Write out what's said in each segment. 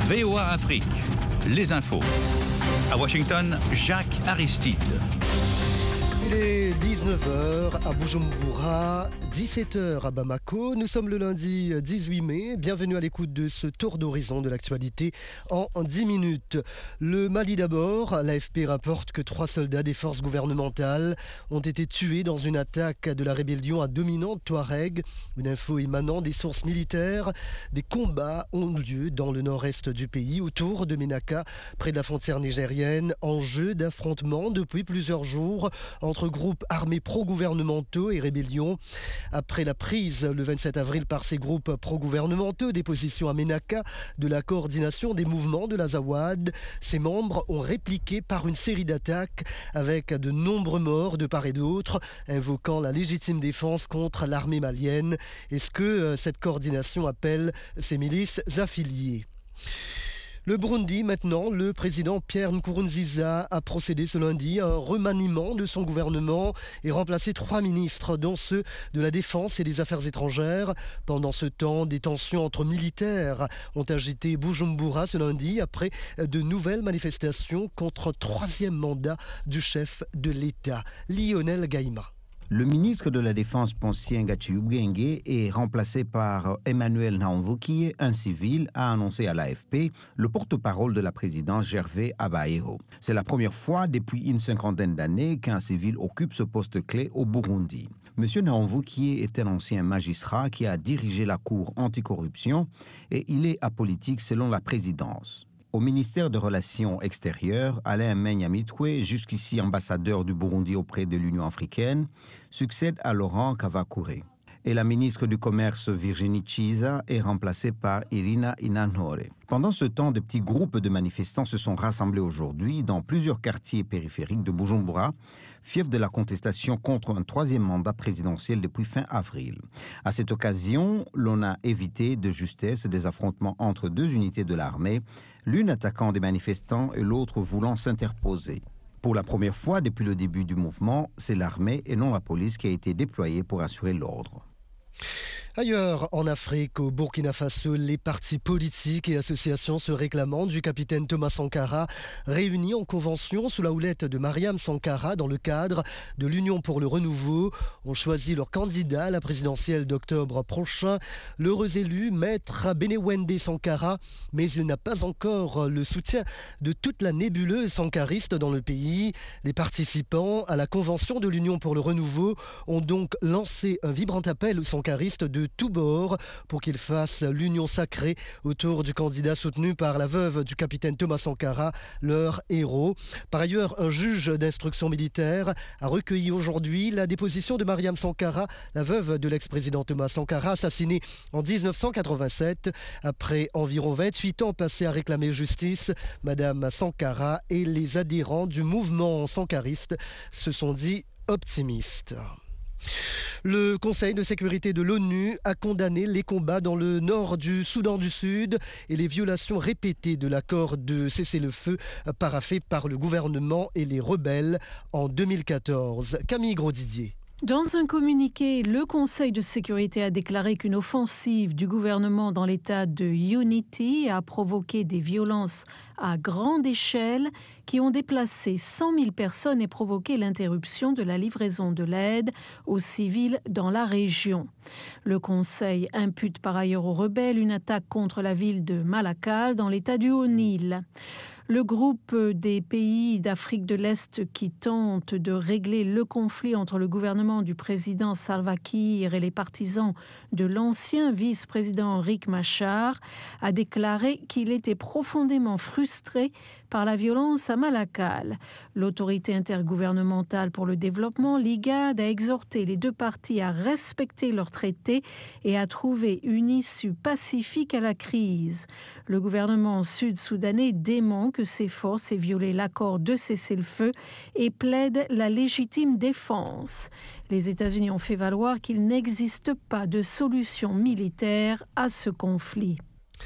VOA Afrique, les infos. À Washington, Jacques Aristide. Il est 19h à Bujumbura, 17h à Bamako. Nous sommes le lundi 18 mai. Bienvenue à l'écoute de ce tour d'horizon de l'actualité en 10 minutes. Le Mali d'abord. L'AFP rapporte que 3 soldats des forces gouvernementales ont été tués dans une attaque de la rébellion à dominante Touareg. Une info émanant des sources militaires. Des combats ont lieu dans le nord-est du pays, autour de Ménaka, près de la frontière nigérienne. Enjeu d'affrontement depuis plusieurs jours entre groupes armés pro-gouvernementaux et rébellions. Après la prise le 27 avril par ces groupes pro-gouvernementaux des positions à Ménaka de la coordination des mouvements de l'Azawad, ces membres ont répliqué par une série d'attaques avec de nombreux morts de part et d'autre, invoquant la légitime défense contre l'armée malienne. Est-ce que cette coordination appelle ces milices affiliées ? Le Burundi, maintenant, le président Pierre Nkurunziza a procédé ce lundi à un remaniement de son gouvernement et remplacé 3 ministres, dont ceux de la Défense et des Affaires étrangères. Pendant ce temps, des tensions entre militaires ont agité Bujumbura ce lundi après de nouvelles manifestations contre un 3e mandat du chef de l'État, Lionel Gaïma. Le ministre de la Défense, Poncien Gatchioubengue, est remplacé par Emmanuel Nahomvukiye, un civil, a annoncé à l'AFP le porte-parole de la présidence Gervais Abaero. C'est la première fois depuis une 50aine d'années qu'un civil occupe ce poste clé au Burundi. Monsieur Nahomvukiye est un ancien magistrat qui a dirigé la Cour anticorruption et il est apolitique selon la présidence. Au ministère des Relations extérieures, Alain Menyamitwe, jusqu'ici ambassadeur du Burundi auprès de l'Union africaine, succède à Laurent Kavakure. Et la ministre du Commerce Virginie Chiza est remplacée par Irina Inanore. Pendant ce temps, de petits groupes de manifestants se sont rassemblés aujourd'hui dans plusieurs quartiers périphériques de Bujumbura, fief de la contestation contre un 3e mandat présidentiel depuis fin avril. À cette occasion, l'on a évité de justesse des affrontements entre 2 unités de l'armée, l'une attaquant des manifestants et l'autre voulant s'interposer. Pour la première fois depuis le début du mouvement, c'est l'armée et non la police qui a été déployée pour assurer l'ordre. Ailleurs en Afrique, au Burkina Faso, les partis politiques et associations se réclamant du capitaine Thomas Sankara, réunis en convention sous la houlette de Mariam Sankara dans le cadre de l'Union pour le renouveau, ont choisi leur candidat à la présidentielle d'octobre prochain, l'heureux élu maître Benewende Sankara, mais il n'a pas encore le soutien de toute la nébuleuse sankariste dans le pays. Les participants à la convention de l'Union pour le renouveau ont donc lancé un vibrant appel aux sankaristes de tous bords pour qu'ils fassent l'union sacrée autour du candidat soutenu par la veuve du capitaine Thomas Sankara, leur héros. Par ailleurs, un juge d'instruction militaire a recueilli aujourd'hui la déposition de Mariam Sankara, la veuve de l'ex-président Thomas Sankara, assassiné en 1987. Après environ 28 ans passés à réclamer justice, Madame Sankara et les adhérents du mouvement sankariste se sont dit optimistes. Le Conseil de sécurité de l'ONU a condamné les combats dans le nord du Soudan du Sud et les violations répétées de l'accord de cessez-le-feu paraphé par le gouvernement et les rebelles en 2014. Camille Grosdidier. Dans un communiqué, le Conseil de sécurité a déclaré qu'une offensive du gouvernement dans l'état de Unity a provoqué des violences à grande échelle qui ont déplacé 100 000 personnes et provoqué l'interruption de la livraison de l'aide aux civils dans la région. Le Conseil impute par ailleurs aux rebelles une attaque contre la ville de Malakal dans l'état du Haut-Nil. Le groupe des pays d'Afrique de l'Est qui tente de régler le conflit entre le gouvernement du président Salva Kiir et les partisans de l'ancien vice-président Riek Machar a déclaré qu'il était profondément frustré par la violence à Malakal. L'autorité intergouvernementale pour le développement, l'IGAD, a exhorté les 2 parties à respecter leurs traités et à trouver une issue pacifique à la crise. Le gouvernement sud-soudanais dément que ses forces aient violé l'accord de cessez-le-feu et plaide la légitime défense. Les États-Unis ont fait valoir qu'il n'existe pas de solution militaire à ce conflit.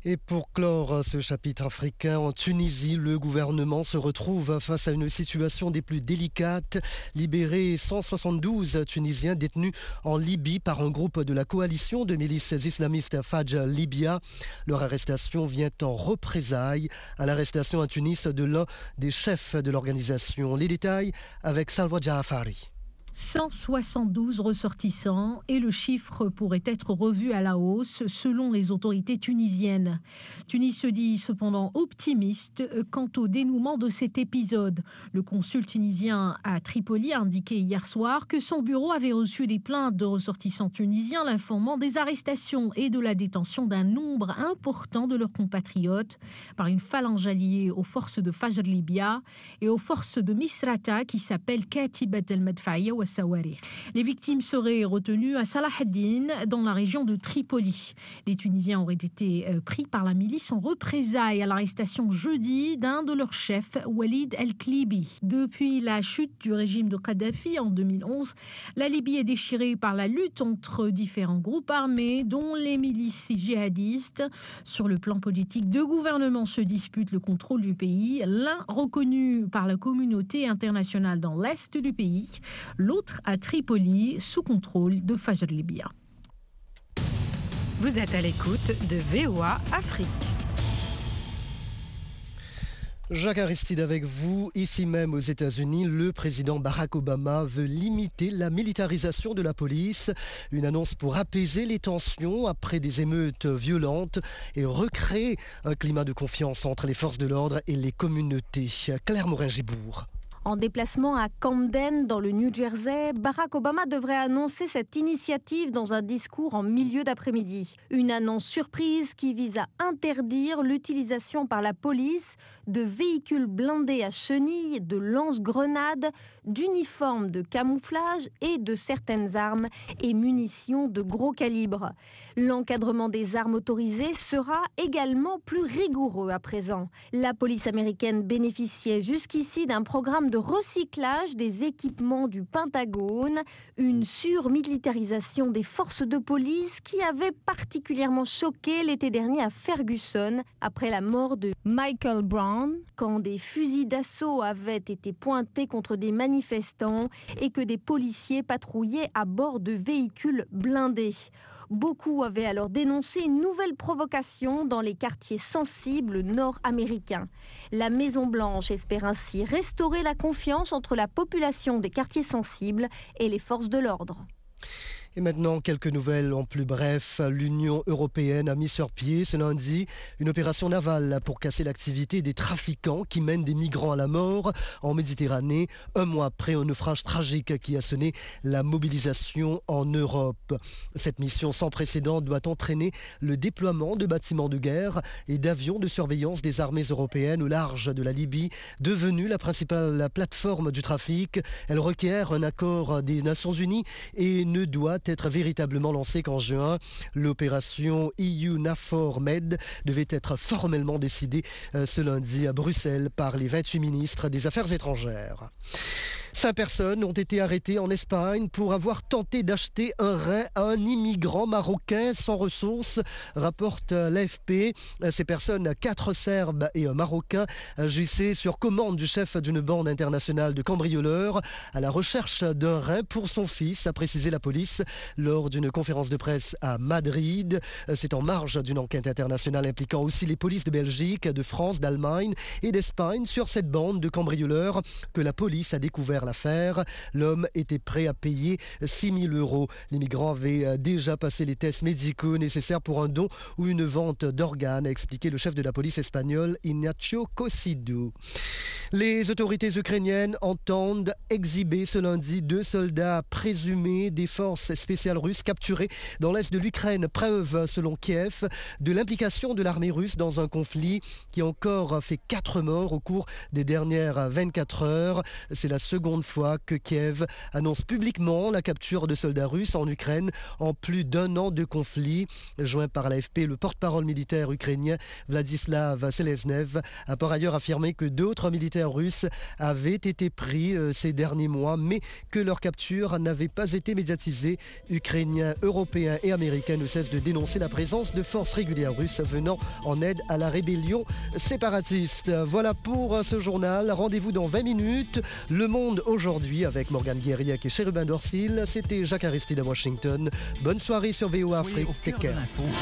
Et pour clore ce chapitre africain, en Tunisie, le gouvernement se retrouve face à une situation des plus délicates. Libérer 172 Tunisiens détenus en Libye par un groupe de la coalition de milices islamistes Fajj Libya. Leur arrestation vient en représailles à l'arrestation à Tunis de l'un des chefs de l'organisation. Les détails avec Salwa Jaafari. 172 ressortissants et le chiffre pourrait être revu à la hausse selon les autorités tunisiennes. Tunis se dit cependant optimiste quant au dénouement de cet épisode. Le consul tunisien à Tripoli a indiqué hier soir que son bureau avait reçu des plaintes de ressortissants tunisiens l'informant des arrestations et de la détention d'un nombre important de leurs compatriotes par une phalange alliée aux forces de Fajr Libya et aux forces de Misrata qui s'appellent Katibat el-Madfaya. Les victimes seraient retenues à Salah ad-Din, dans la région de Tripoli. Les Tunisiens auraient été pris par la milice en représailles à l'arrestation jeudi d'un de leurs chefs, Walid el-Klibi. Depuis la chute du régime de Kadhafi en 2011, la Libye est déchirée par la lutte entre différents groupes armés, dont les milices djihadistes. Sur le plan politique, deux gouvernements se disputent le contrôle du pays, l'un reconnu par la communauté internationale dans l'est du pays, l'autre à Tripoli, sous contrôle de Fajr Libya. Vous êtes à l'écoute de VOA Afrique. Jacques Aristide avec vous. Ici même aux États-Unis, le président Barack Obama veut limiter la militarisation de la police. Une annonce pour apaiser les tensions après des émeutes violentes et recréer un climat de confiance entre les forces de l'ordre et les communautés. Claire Morin-Gibourg. En déplacement à Camden, dans le New Jersey, Barack Obama devrait annoncer cette initiative dans un discours en milieu d'après-midi. Une annonce surprise qui vise à interdire l'utilisation par la police de véhicules blindés à chenilles, de lance-grenades, d'uniformes de camouflage et de certaines armes et munitions de gros calibre. L'encadrement des armes autorisées sera également plus rigoureux à présent. La police américaine bénéficiait jusqu'ici d'un programme de recyclage des équipements du Pentagone, une surmilitarisation des forces de police qui avait particulièrement choqué l'été dernier à Ferguson après la mort de Michael Brown, quand des fusils d'assaut avaient été pointés contre des manifestants et que des policiers patrouillaient à bord de véhicules blindés. Beaucoup avaient alors dénoncé une nouvelle provocation dans les quartiers sensibles nord-américains. La Maison-Blanche espère ainsi restaurer la confiance entre la population des quartiers sensibles et les forces de l'ordre. Et maintenant, quelques nouvelles en plus bref. L'Union européenne a mis sur pied ce lundi une opération navale pour casser l'activité des trafiquants qui mènent des migrants à la mort en Méditerranée, un mois après un naufrage tragique qui a sonné la mobilisation en Europe. Cette mission sans précédent doit entraîner le déploiement de bâtiments de guerre et d'avions de surveillance des armées européennes au large de la Libye, devenue la principale plateforme du trafic. Elle requiert un accord des Nations Unies et ne doit être véritablement lancée qu'en juin. L'opération EU-NAVFOR Med devait être formellement décidée ce lundi à Bruxelles par les 28 ministres des Affaires étrangères. 5 personnes ont été arrêtées en Espagne pour avoir tenté d'acheter un rein à un immigrant marocain sans ressources, rapporte l'AFP. Ces personnes, 4 Serbes et un Marocain, agissaient sur commande du chef d'une bande internationale de cambrioleurs à la recherche d'un rein pour son fils, a précisé la police lors d'une conférence de presse à Madrid. C'est en marge d'une enquête internationale impliquant aussi les polices de Belgique, de France, d'Allemagne et d'Espagne sur cette bande de cambrioleurs que la police a découvert l'affaire. L'homme était prêt à payer 6 000 €. Les migrants avaient déjà passé les tests médicaux nécessaires pour un don ou une vente d'organes, a expliqué le chef de la police espagnole, Ignacio Cosido. Les autorités ukrainiennes entendent exhiber ce lundi 2 soldats présumés des forces spéciales russes capturés dans l'est de l'Ukraine. Preuve, selon Kiev, de l'implication de l'armée russe dans un conflit qui a encore fait 4 morts au cours des dernières 24 heures. C'est la seconde seconde fois que Kiev annonce publiquement la capture de soldats russes en Ukraine en plus d'un an de conflit. Joint par l'AFP, le porte-parole militaire ukrainien Vladislav Seleznev a par ailleurs affirmé que d'autres militaires russes avaient été pris ces derniers mois, mais que leur capture n'avait pas été médiatisée. Ukrainiens, Européens et Américains ne cessent de dénoncer la présence de forces régulières russes venant en aide à la rébellion séparatiste. Voilà pour ce journal. Rendez-vous dans 20 minutes. Le Monde aujourd'hui avec Morgane Guériac et Chérubin Dorsil. C'était Jacques Aristide à Washington. Bonne soirée sur VOA Afrique. Take care.